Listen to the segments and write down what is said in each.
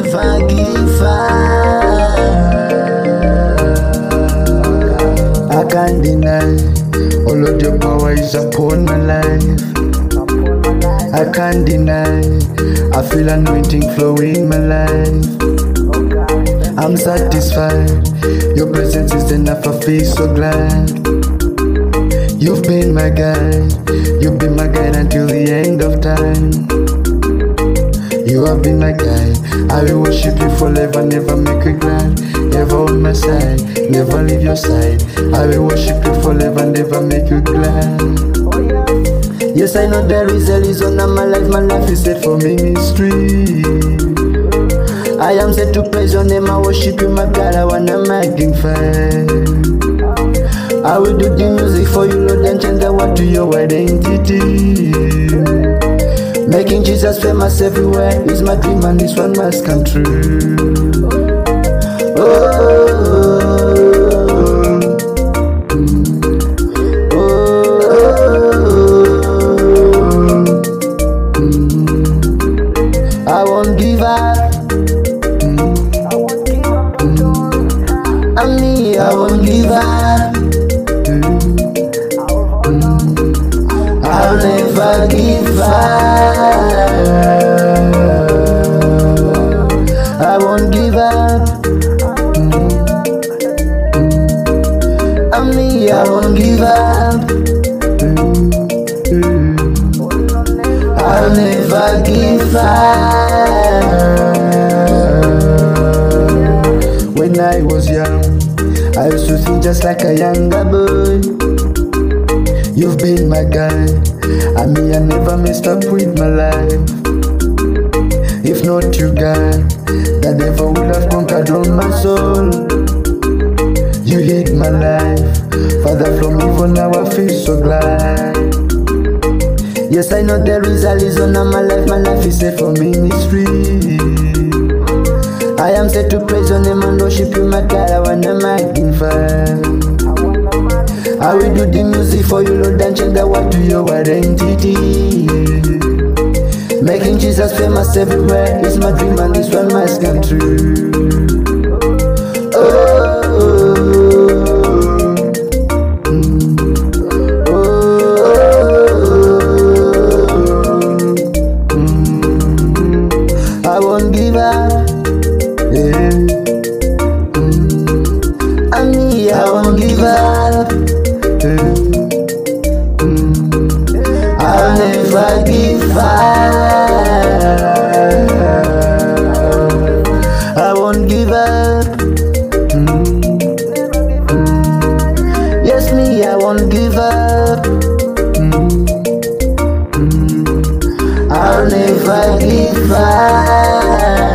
never give up. I can't deny all of your power is upon my life. I can't deny, I feel anointing flowing in my life. I'm satisfied, your presence is enough, I feel so glad. You've been my guide, you've been my guide until the end of time. You have been my guide, I will worship you forever, never make you glad. Ever on my side, never leave your side. I will worship you forever, never make you glad. Yes, I know there is a reason of my life is set for ministry. I am set to praise your name, I worship you, my God, I wanna magnify. I will do the music for you, Lord, and change the word to your identity. Making Jesus famous everywhere is my dream, and this one must come true. I won't give up. I won't give up. I'll never give up. I won't give up. I won't give up. I'll never give up. When I was young, I used to think just like a younger boy. You've been my guide, I never messed up with my life. If not you, God, the devil would have conquered on my soul. You hid my life, Father, from evil, now I feel so glad. Yes, I know there is a reason of my life is set for ministry. I am set to praise your name and worship you, my God, I wanna magnify. I will do the music for you, Lord, and change the word to your identity. Making Jesus famous everywhere is my dream, and this one must come true. I won't give up. I won't give up. I'll never give up. I won't give up. Yes, I won't give up. I'll never give up.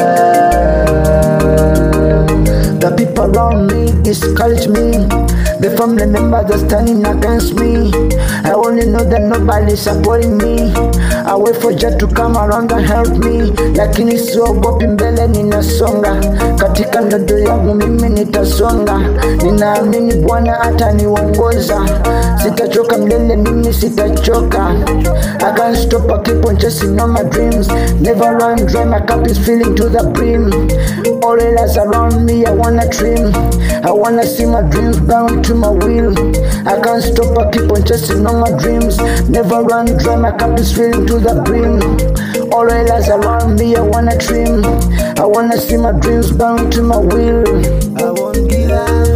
The people around me discourage me. The family members are standing against me. I only know that nobody's supporting me. I wait for Jah to come around and help me. Lakini siogopi, mbele ninasonga. Katika ndoto yangu mimi nitasonga. Ninaamini Bwana ataniongoza. Sitachoka milele, mimi sitachoka. I can't stop, I keep on chasing all my dreams. Never run dry, my cup is filling to the brim. All else around me, I wanna dream. I wanna see my dreams bound to my will. I can't stop, I keep on chasing all my dreams. Never run dry, my cup is filling to the brim. All else around me, I wanna dream. I wanna see my dreams bound to my will. I won't give up.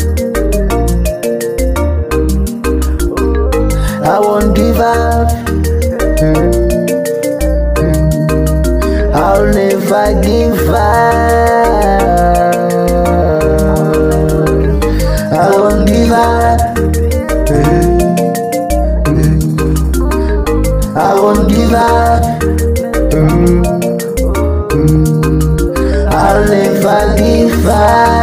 I won't give up. I'll never give up. I won't give up. I won't give up. I'll never give up.